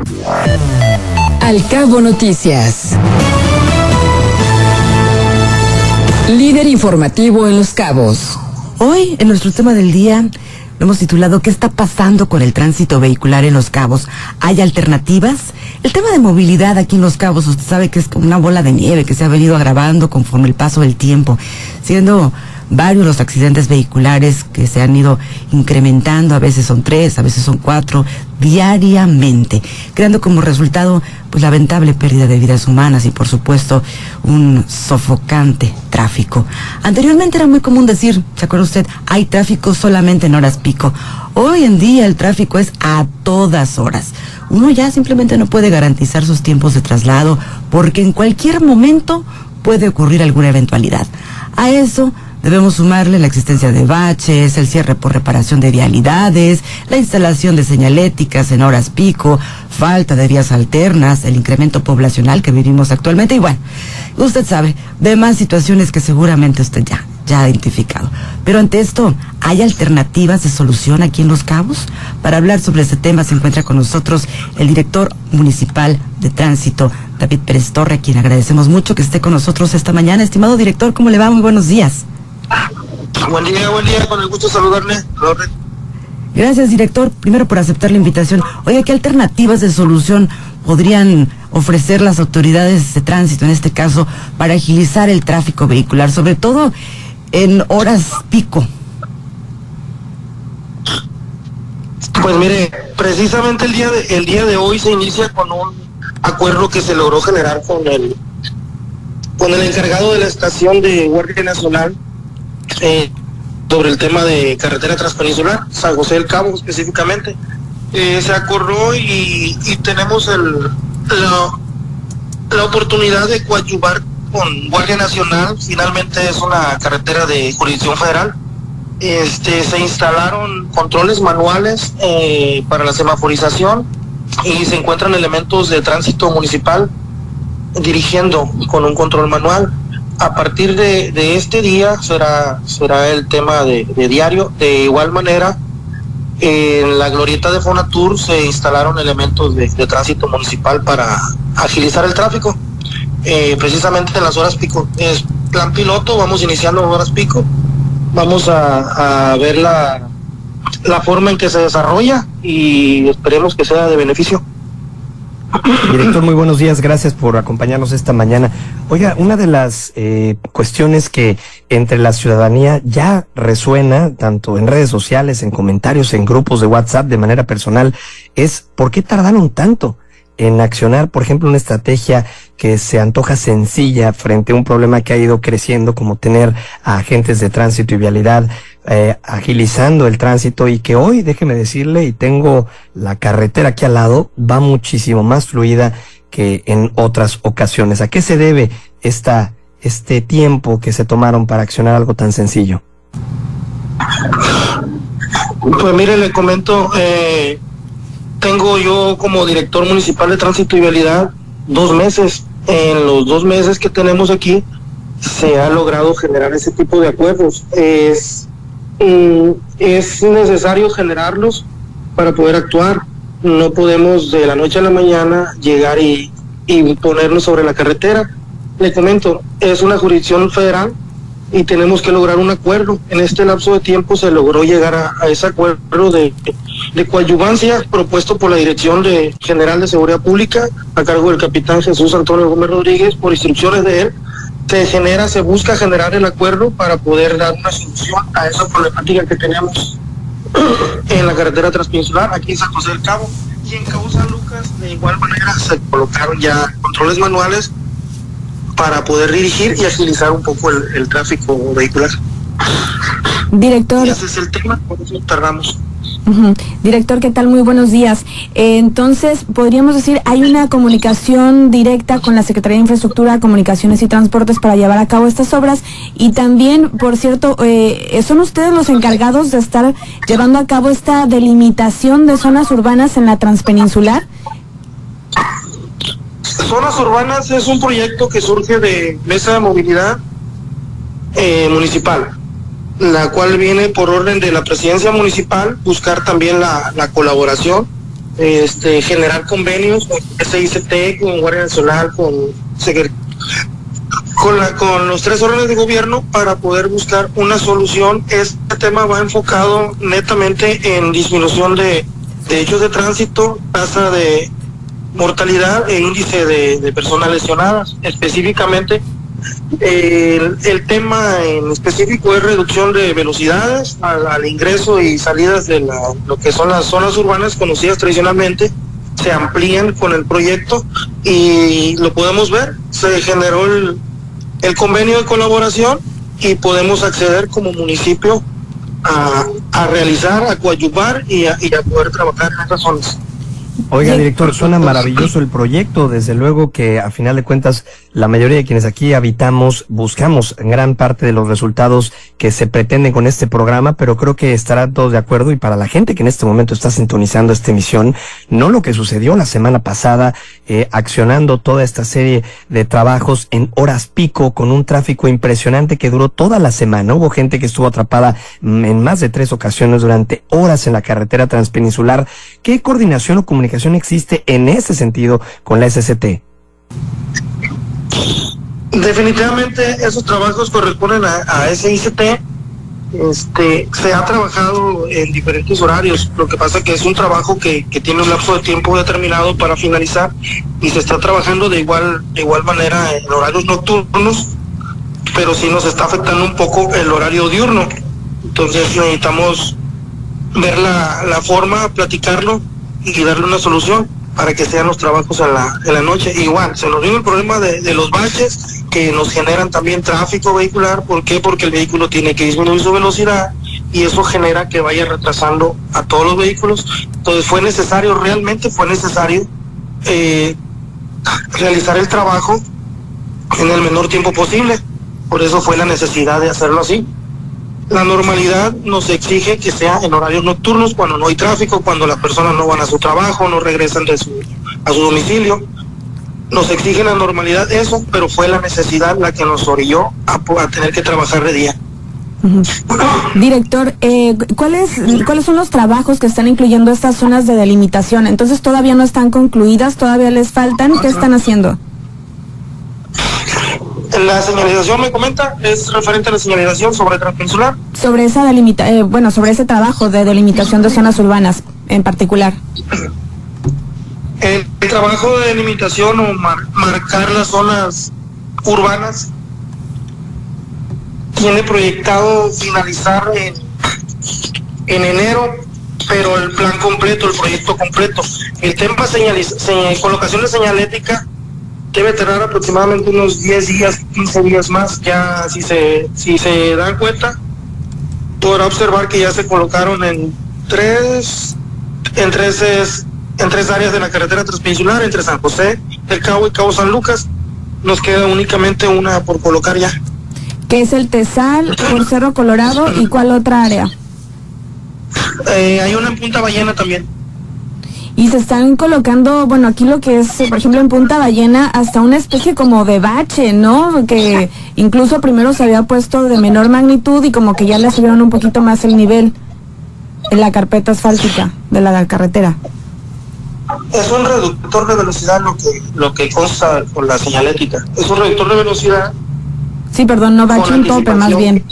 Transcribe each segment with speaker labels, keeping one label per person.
Speaker 1: Al Cabo Noticias. Líder informativo en Los Cabos.
Speaker 2: Hoy, en nuestro tema del día, lo hemos titulado ¿Qué está pasando con el tránsito vehicular en Los Cabos? ¿Hay alternativas? El tema de movilidad aquí en Los Cabos, usted sabe que es como una bola de nieve que se ha venido agravando conforme el paso del tiempo, siendo varios los accidentes vehiculares que se han ido incrementando, a veces son 3, a veces son 4, diariamente, creando como resultado pues lamentable pérdida de vidas humanas y por supuesto un sofocante tráfico. Anteriormente era muy común decir, ¿se acuerda usted? Hay tráfico solamente en horas pico. Hoy en día el tráfico es a todas horas. Uno ya simplemente no puede garantizar sus tiempos de traslado porque en cualquier momento puede ocurrir alguna eventualidad. A eso debemos sumarle la existencia de baches, el cierre por reparación de vialidades, la instalación de señaléticas en horas pico, falta de vías alternas, el incremento poblacional que vivimos actualmente y bueno, usted sabe, demás situaciones que seguramente usted ya ha identificado. Pero ante esto, ¿hay alternativas de solución aquí en Los Cabos? Para hablar sobre este tema se encuentra con nosotros el director municipal de tránsito, David Pérez Torre, a quien agradecemos mucho que esté con nosotros esta mañana. Estimado director, ¿cómo le va? Muy buenos días.
Speaker 3: Buen día, con el gusto de saludarle.
Speaker 2: Gracias, director, primero por aceptar la invitación. Oiga, ¿qué alternativas de solución podrían ofrecer las autoridades de tránsito, en este caso, para agilizar el tráfico vehicular, sobre todo en horas pico?
Speaker 3: Pues mire, precisamente el día de hoy se inicia con un acuerdo que se logró generar con el encargado de la estación de Guardia Nacional sobre el tema de carretera transpeninsular, San José del Cabo específicamente. Se acordó y tenemos la oportunidad de coadyuvar con Guardia Nacional. Finalmente es una carretera de jurisdicción federal. Se instalaron controles manuales para la semaforización y se encuentran elementos de tránsito municipal dirigiendo con un control manual. A partir de este día será el tema de diario. De igual manera, en la glorieta de Fonatur se instalaron elementos de tránsito municipal para agilizar el tráfico, precisamente en las horas pico. Es plan piloto, vamos iniciando en horas pico, vamos a ver la forma en que se desarrolla y esperemos que sea de beneficio.
Speaker 4: Director, muy buenos días, gracias por acompañarnos esta mañana. Oiga, una de las cuestiones que entre la ciudadanía ya resuena, tanto en redes sociales, en comentarios, en grupos de WhatsApp, de manera personal, es ¿por qué tardaron tanto en accionar, por ejemplo, una estrategia que se antoja sencilla frente a un problema que ha ido creciendo, como tener a agentes de tránsito y vialidad agilizando el tránsito, y que hoy, déjeme decirle, y tengo la carretera aquí al lado, va muchísimo más fluida que en otras ocasiones? ¿A qué se debe este tiempo que se tomaron para accionar algo tan sencillo?
Speaker 3: Pues mire, le comento, tengo yo como director municipal de tránsito y vialidad 2 meses. En los 2 meses que tenemos aquí se ha logrado generar ese tipo de acuerdos. Es necesario generarlos para poder actuar. No podemos de la noche a la mañana llegar y ponernos sobre la carretera. Le comento, es una jurisdicción federal y tenemos que lograr un acuerdo. En este lapso de tiempo se logró llegar a ese acuerdo de coadyuvancia propuesto por la Dirección General de Seguridad Pública a cargo del capitán Jesús Antonio Gómez Rodríguez. Por instrucciones de él se busca generar el acuerdo para poder dar una solución a esa problemática que tenemos en la carretera transpeninsular aquí en San José del Cabo. Y en Cabo San Lucas de igual manera se colocaron ya controles manuales para poder dirigir y agilizar un poco el tráfico vehicular.
Speaker 2: Director.
Speaker 3: Y ese es el tema, por eso tardamos.
Speaker 2: Director, ¿qué tal? Muy buenos días. Entonces, podríamos decir, hay una comunicación directa con la Secretaría de Infraestructura, Comunicaciones y Transportes para llevar a cabo estas obras, y también, por cierto, ¿son ustedes los encargados de estar llevando a cabo esta delimitación de zonas urbanas en la transpeninsular?
Speaker 3: Zonas urbanas es un proyecto que surge de Mesa de Movilidad Municipal, la cual viene por orden de la presidencia municipal, buscar también la colaboración generar convenios con SICT, con Guardia Nacional, con los 3 órdenes de gobierno para poder buscar una solución. Este tema va enfocado netamente en disminución de hechos de tránsito, tasa de mortalidad e índice de personas lesionadas. Específicamente, el tema en específico es reducción de velocidades al ingreso y salidas de lo que son las zonas urbanas conocidas tradicionalmente. Se amplían con el proyecto y lo podemos ver. Se generó el convenio de colaboración y podemos acceder como municipio a realizar, a coadyuvar y a poder trabajar en estas zonas.
Speaker 4: Oiga, director, suena maravilloso el proyecto. Desde luego que a final de cuentas la mayoría de quienes aquí habitamos buscamos gran parte de los resultados que se pretenden con este programa, pero creo que estarán todos de acuerdo, y para la gente que en este momento está sintonizando esta emisión, no lo que sucedió la semana pasada, accionando toda esta serie de trabajos en horas pico con un tráfico impresionante que duró toda la semana. Hubo gente que estuvo atrapada en más de 3 ocasiones durante horas en la carretera transpeninsular. ¿Qué coordinación o comunicación existe en ese sentido con la SCT?
Speaker 3: Definitivamente esos trabajos corresponden a SICT. Se ha trabajado en diferentes horarios. Lo que pasa que es un trabajo que tiene un lapso de tiempo determinado para finalizar, y se está trabajando de igual manera en horarios nocturnos, pero sí nos está afectando un poco el horario diurno. Entonces necesitamos ver la forma, platicarlo y darle una solución para que sean los trabajos en la noche. Igual, se nos vino el problema de los baches, que nos generan también tráfico vehicular. ¿Por qué? Porque el vehículo tiene que disminuir su velocidad y eso genera que vaya retrasando a todos los vehículos. Entonces realmente fue necesario realizar el trabajo en el menor tiempo posible. Por eso fue la necesidad de hacerlo así. La normalidad nos exige que sea en horarios nocturnos, cuando no hay tráfico, cuando las personas no van a su trabajo, no regresan a su domicilio. Nos exige la normalidad eso, pero fue la necesidad la que nos orilló a tener que trabajar de día.
Speaker 5: Director, ¿cuáles son los trabajos que están incluyendo estas zonas de delimitación? Entonces todavía no están concluidas, todavía les faltan. ¿Qué están haciendo?
Speaker 3: La señalización, me comenta, es referente a la señalización sobre transpeninsular.
Speaker 5: Sobre esa sobre ese trabajo de delimitación de zonas urbanas en particular.
Speaker 3: El trabajo de delimitación o marcar las zonas urbanas tiene proyectado finalizar en enero, pero el plan completo, el proyecto completo. El tema colocación de señalética debe tener aproximadamente unos 10 días, 15 días más. Ya si se dan cuenta, podrá observar que ya se colocaron en tres áreas de la carretera transpeninsular, entre San José del Cabo y Cabo San Lucas. Nos queda únicamente una por colocar ya.
Speaker 5: ¿Qué es el Tesal, por Cerro Colorado, y cuál otra área?
Speaker 3: Hay una en Punta Ballena también.
Speaker 5: Y se están colocando, bueno, aquí lo que es, por ejemplo, en Punta Ballena, hasta una especie como de bache, ¿no? Que incluso primero se había puesto de menor magnitud y como que ya le subieron un poquito más el nivel en la carpeta asfáltica de la carretera.
Speaker 3: Es un reductor de velocidad lo que consta con la señalética. Es un reductor de velocidad.
Speaker 5: Sí, perdón, no bache, un tope más bien.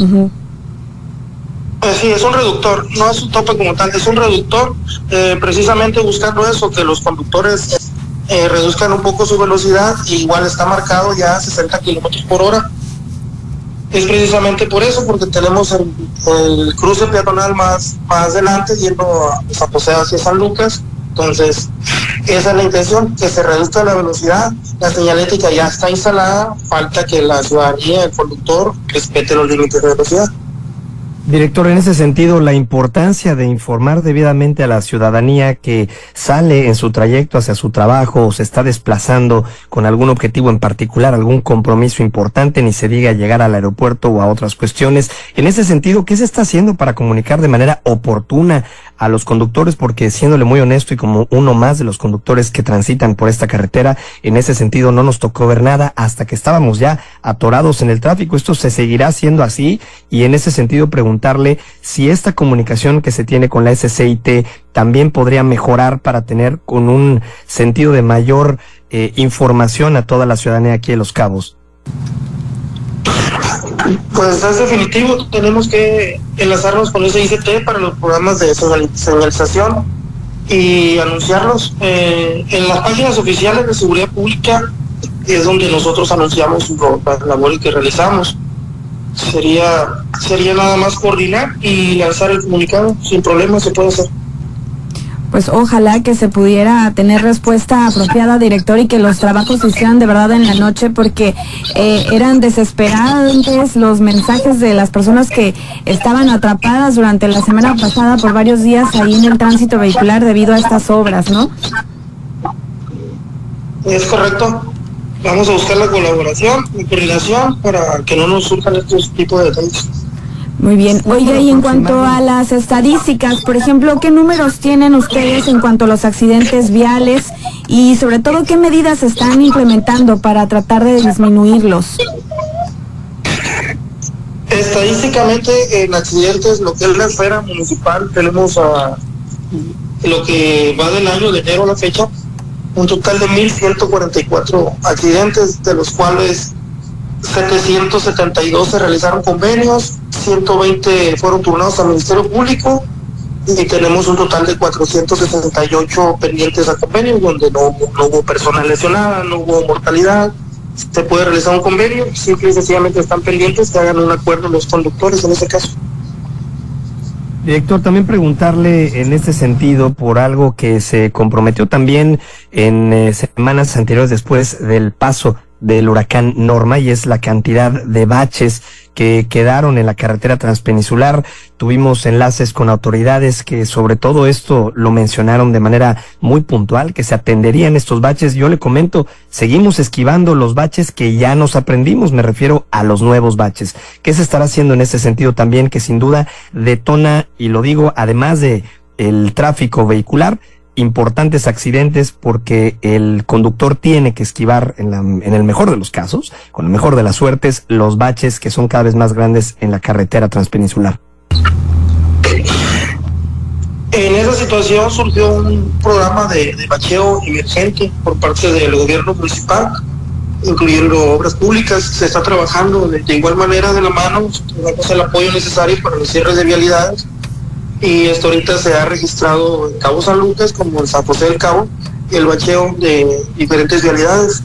Speaker 3: Sí, es un reductor, no es un tope como tal, es un reductor, precisamente buscando eso, que los conductores reduzcan un poco su velocidad. Igual está marcado ya a 60 kilómetros por hora. Es precisamente por eso, porque tenemos el cruce peatonal más adelante, yendo a San José hacia San Lucas. Entonces, esa es la intención, que se reduzca la velocidad. La señalética ya está instalada, falta que la ciudadanía, el conductor, respete los límites de velocidad.
Speaker 4: Director, en ese sentido, la importancia de informar debidamente a la ciudadanía que sale en su trayecto hacia su trabajo o se está desplazando con algún objetivo en particular, algún compromiso importante, ni se diga llegar al aeropuerto o a otras cuestiones. En ese sentido, ¿qué se está haciendo para comunicar de manera oportuna a los conductores? Porque, siéndole muy honesto y como uno más de los conductores que transitan por esta carretera, en ese sentido no nos tocó ver nada hasta que estábamos ya atorados en el tráfico. ¿Esto se seguirá siendo así? Y en ese sentido, preguntar preguntarle si esta comunicación que se tiene con la SCIT también podría mejorar para tener con un sentido de mayor información a toda la ciudadanía aquí de Los Cabos.
Speaker 3: Pues es definitivo, tenemos que enlazarnos con ese ICT para los programas de señalización y anunciarlos en las páginas oficiales de seguridad pública. Es donde nosotros anunciamos la labor que realizamos. Sería nada más coordinar y lanzar el comunicado, sin problema se puede hacer.
Speaker 5: Pues ojalá que se pudiera tener respuesta apropiada, director, y que los trabajos se hicieran de verdad en la noche, porque eran desesperantes los mensajes de las personas que estaban atrapadas durante la semana pasada por varios días ahí en el tránsito vehicular debido a estas obras, ¿no?
Speaker 3: Es correcto. Vamos a buscar la colaboración y coordinación para que no nos surjan estos tipos de detalles.
Speaker 5: Muy bien. Oiga, y en cuanto a las estadísticas, por ejemplo, ¿qué números tienen ustedes en cuanto a los accidentes viales y sobre todo qué medidas están implementando para tratar de disminuirlos?
Speaker 3: Estadísticamente en accidentes, lo que es la esfera municipal, tenemos lo que va del año de enero a la fecha, un total de 1,144 accidentes, de los cuales 772 se realizaron convenios, 120 fueron turnados al Ministerio Público y tenemos un total de 468 pendientes a convenios, donde no hubo personas lesionadas, no hubo mortalidad. Se puede realizar un convenio, simple y sencillamente están pendientes que hagan un acuerdo los conductores en ese caso.
Speaker 4: Director, también preguntarle en este sentido por algo que se comprometió también en semanas anteriores después del paso del huracán Norma, y es la cantidad de baches que quedaron en la carretera transpeninsular. Tuvimos enlaces con autoridades que sobre todo esto lo mencionaron de manera muy puntual, que se atenderían estos baches. Yo le comento, seguimos esquivando los baches que ya nos aprendimos, me refiero a los nuevos baches. ¿Qué se estará haciendo en ese sentido también, que sin duda detona, y lo digo, además de el tráfico vehicular, importantes accidentes, porque el conductor tiene que esquivar en el mejor de los casos, con el mejor de las suertes, los baches que son cada vez más grandes en la carretera transpeninsular?
Speaker 3: En esa situación surgió un programa de bacheo emergente por parte del gobierno municipal, incluyendo obras públicas. Se está trabajando de igual manera de la mano, damos el apoyo necesario para los cierres de vialidades. Y esto ahorita se ha registrado en Cabo San Lucas como en San José del Cabo, el bacheo de diferentes vialidades.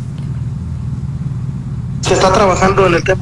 Speaker 3: Se está trabajando en el tema.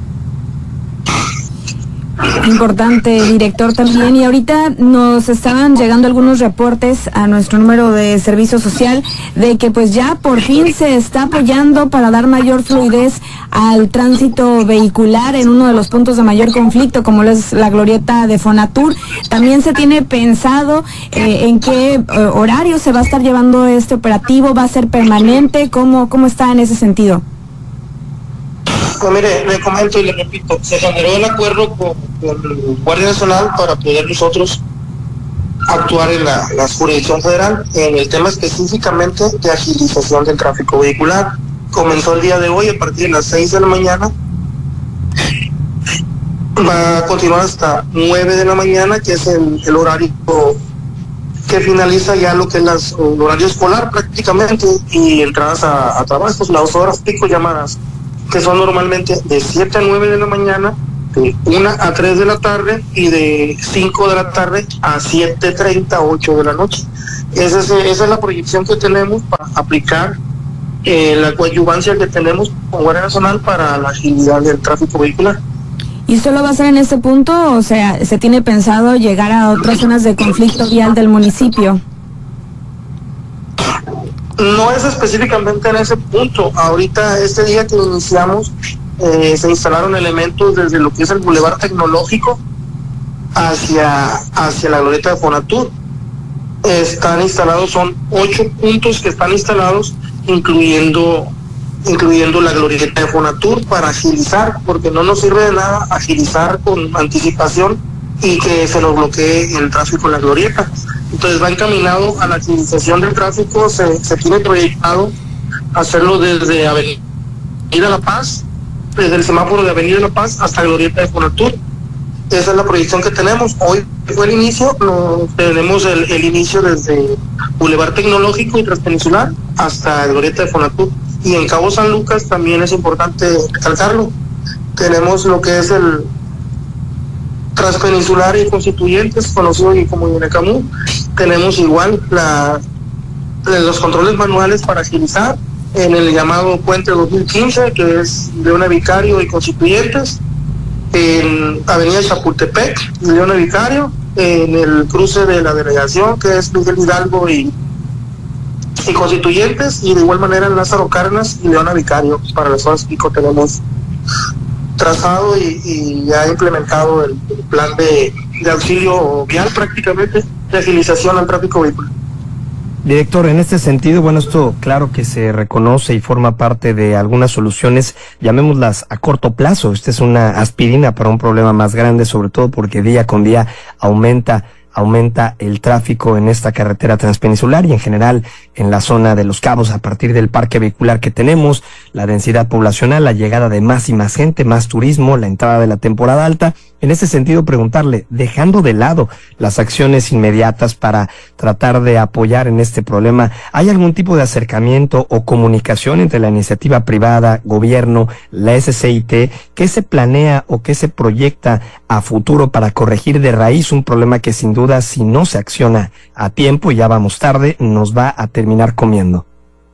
Speaker 5: Importante, director, también. Y ahorita nos estaban llegando algunos reportes a nuestro número de servicio social de que pues ya por fin se está apoyando para dar mayor fluidez al tránsito vehicular en uno de los puntos de mayor conflicto, como es la glorieta de Fonatur. También se tiene pensado en qué horario se va a estar llevando este operativo. ¿Va a ser permanente? ¿Cómo está en ese sentido?
Speaker 3: Pues mire, le comento y le repito, se generó el acuerdo con el Guardia Nacional para poder nosotros actuar en la jurisdicción federal en el tema específicamente de agilización del tráfico vehicular. Comenzó el día de hoy a partir de las 6 de la mañana, va a continuar hasta 9 de la mañana, que es el horario que finaliza ya lo que es el horario escolar prácticamente, y entradas a trabajos, las horas pico llamadas, que son normalmente de 7 a 9 de la mañana, de 1 a 3 de la tarde y de 5 de la tarde a 7:30, 8 de la noche. Esa es la proyección que tenemos para aplicar la coadyuvancia que tenemos con Guardia Nacional para la agilidad del tráfico vehicular.
Speaker 5: ¿Y solo va a ser en ese punto? O sea, ¿se tiene pensado llegar a otras zonas de conflicto vial del municipio?
Speaker 3: No es específicamente en ese punto. Ahorita, este día que iniciamos, se instalaron elementos desde lo que es el Boulevard Tecnológico hacia la glorieta de Fonatur. Están instalados, son 8 puntos que están instalados, incluyendo la glorieta de Fonatur, para agilizar, porque no nos sirve de nada agilizar con anticipación y que se nos bloquee el tráfico en la glorieta. Entonces va encaminado a la agilización del tráfico. Se tiene proyectado hacerlo desde Avenida La Paz, desde el semáforo de Avenida La Paz hasta Glorieta de Fonatur. esa es la proyección que tenemos. Hoy fue el inicio, tenemos el inicio desde Boulevard Tecnológico y Transpeninsular hasta el Glorieta de Fonatur. Y en Cabo San Lucas también es importante recalcarlo. Tenemos lo que es el Transpeninsular y Constituyentes, conocido como Yunecamú. Tenemos igual los controles manuales para agilizar en el llamado Puente 2015, que es Leona Vicario y Constituyentes, en Avenida Chapultepec, Leona Vicario, en el cruce de la delegación, que es Miguel Hidalgo y Constituyentes, y de igual manera en Lázaro Cárdenas y Leona Vicario. Para las horas pico tenemos trazado y ya implementado el plan de auxilio vial, prácticamente de agilización al tráfico vehicular.
Speaker 4: Director, en este sentido, bueno, esto claro que se reconoce y forma parte de algunas soluciones, llamémoslas a corto plazo. Esta es una aspirina para un problema más grande, sobre todo porque día con día aumenta el tráfico en esta carretera transpeninsular y en general en la zona de Los Cabos, a partir del parque vehicular que tenemos, la densidad poblacional, la llegada de más y más gente, más turismo, la entrada de la temporada alta. En ese sentido, preguntarle, dejando de lado las acciones inmediatas para tratar de apoyar en este problema, ¿hay algún tipo de acercamiento o comunicación entre la iniciativa privada, gobierno, la SCIT? ¿Qué se planea o qué se proyecta a futuro para corregir de raíz un problema que sin duda, si no se acciona a tiempo, y ya vamos tarde, nos va a terminar comiendo?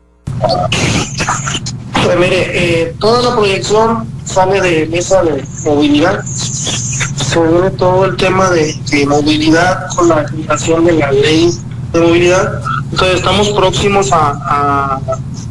Speaker 3: Pues mire, toda la proyección sale de mesa de movilidad. Se viene todo el tema de movilidad con la aplicación de la ley de movilidad. Entonces estamos próximos a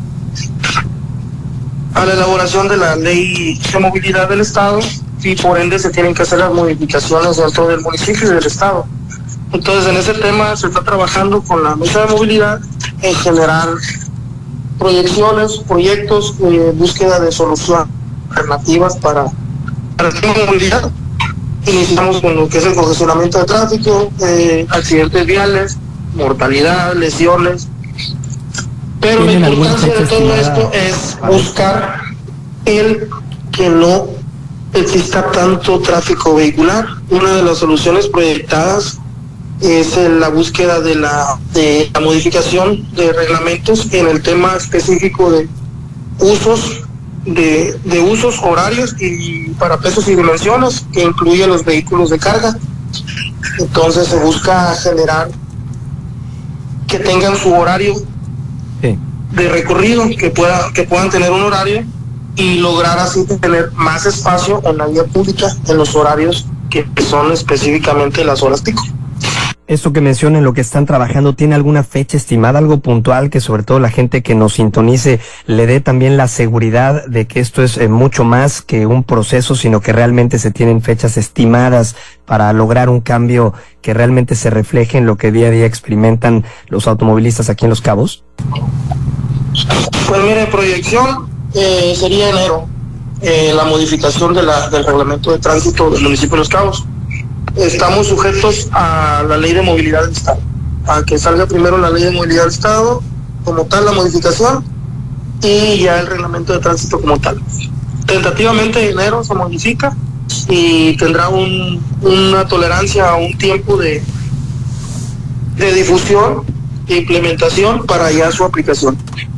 Speaker 3: la elaboración de la ley de movilidad del Estado, y por ende se tienen que hacer las modificaciones dentro del municipio y del Estado. Entonces en ese tema se está trabajando con la mesa de movilidad en generar proyecciones, proyectos, búsqueda de soluciones alternativas para el tema de movilidad. Iniciamos con lo que es el congestionamiento de tráfico, accidentes viales, mortalidad, lesiones. Pero la importancia de todo esto es buscar el que no exista tanto tráfico vehicular. Una de las soluciones proyectadas es la búsqueda de la modificación de reglamentos en el tema específico de usos, de usos horarios y para pesos y dimensiones, que incluye los vehículos de carga. Entonces se busca generar que tengan su horario de recorrido, que puedan tener un horario y lograr así tener más espacio en la vía pública en los horarios que son específicamente las horas pico.
Speaker 4: Esto que mencionan, lo que están trabajando, ¿tiene alguna fecha estimada, algo puntual, que sobre todo la gente que nos sintonice le dé también la seguridad de que esto es mucho más que un proceso, sino que realmente se tienen fechas estimadas para lograr un cambio que realmente se refleje en lo que día a día experimentan los automovilistas aquí en Los Cabos?
Speaker 3: Pues mire, proyección sería enero, la modificación del reglamento de tránsito del municipio de Los Cabos. Estamos sujetos a la ley de movilidad del Estado, a que salga primero la ley de movilidad del Estado, como tal la modificación, y ya el reglamento de tránsito como tal. Tentativamente en enero se modifica y tendrá una tolerancia a un tiempo de difusión e implementación para ya su aplicación.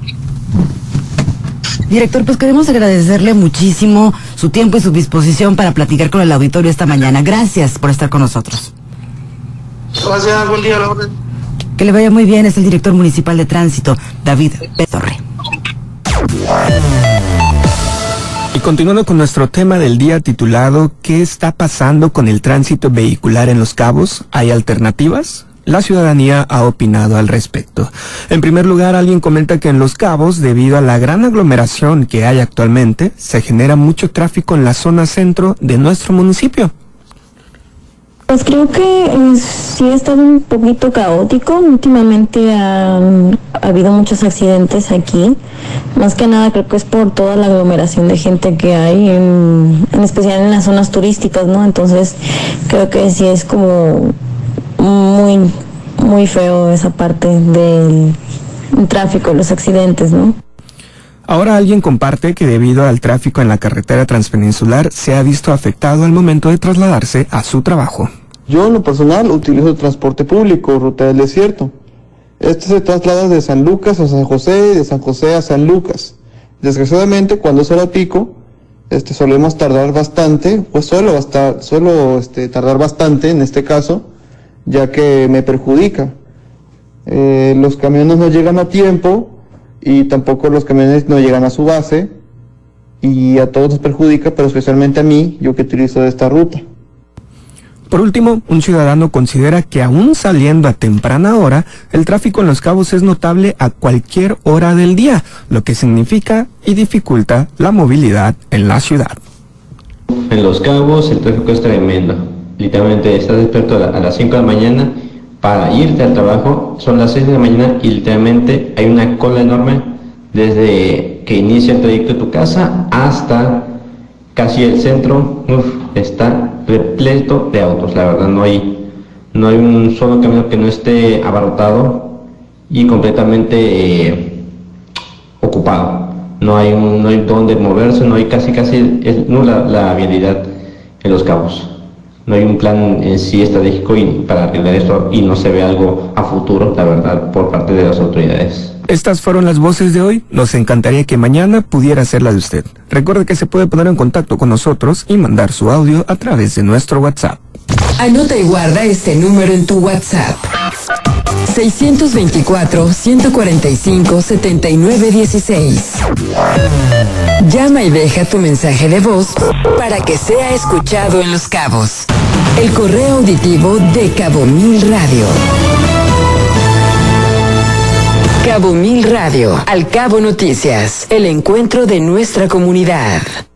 Speaker 2: Director, pues queremos agradecerle muchísimo su tiempo y su disposición para platicar con el auditorio esta mañana. Gracias por estar con nosotros.
Speaker 3: Gracias, buen día, la orden.
Speaker 2: Que le vaya muy bien, es el director municipal de tránsito, David Torre.
Speaker 6: Y continuando con nuestro tema del día titulado ¿Qué está pasando con el tránsito vehicular en Los Cabos? ¿Hay alternativas? La ciudadanía ha opinado al respecto. En primer lugar, alguien comenta que en Los Cabos, debido a la gran aglomeración que hay actualmente, se genera mucho tráfico en la zona centro de nuestro municipio.
Speaker 7: Pues creo que sí ha estado un poquito caótico. Últimamente ha habido muchos accidentes aquí. Más que nada creo que es por toda la aglomeración de gente que hay, en especial en las zonas turísticas, ¿no? Entonces creo que sí es como muy feo esa parte del tráfico, los accidentes, ¿no?
Speaker 6: Ahora alguien comparte que debido al tráfico en la carretera transpeninsular se ha visto afectado al momento de trasladarse a su trabajo.
Speaker 8: Yo en lo personal utilizo el transporte público, Ruta del Desierto. Este se traslada de San Lucas a San José y de San José a San Lucas. Desgraciadamente, cuando es hora pico, solemos tardar bastante, pues suelo tardar bastante en este caso, ya que me perjudica. Los camiones no llegan a tiempo y tampoco los camiones no llegan a su base y a todos nos perjudica, pero especialmente a mí, yo que utilizo esta ruta.
Speaker 6: Por último, un ciudadano considera que aún saliendo a temprana hora, el tráfico en Los Cabos es notable a cualquier hora del día, lo que significa y dificulta la movilidad en la ciudad.
Speaker 9: En Los Cabos el tráfico es tremendo. Literalmente estás despierto a las 5 de la mañana para irte al trabajo, son las 6 de la mañana y literalmente hay una cola enorme desde que inicia el trayecto de tu casa hasta casi el centro. Está repleto de autos, la verdad no hay un solo camino que no esté abarrotado y completamente ocupado. No hay dónde moverse, no hay casi es nula la vialidad en Los Cabos. No hay un plan en sí estratégico para arreglar esto y no se ve algo a futuro, la verdad, por parte de las autoridades.
Speaker 6: Estas fueron las voces de hoy. Nos encantaría que mañana pudiera ser la de usted. Recuerde que se puede poner en contacto con nosotros y mandar su audio a través de nuestro WhatsApp.
Speaker 1: Anota y guarda este número en tu WhatsApp. 624-145-7916. Llama y deja tu mensaje de voz para que sea escuchado en Los Cabos. El correo auditivo de Cabo Mil Radio. Cabo Mil Radio, Al Cabo Noticias, el encuentro de nuestra comunidad.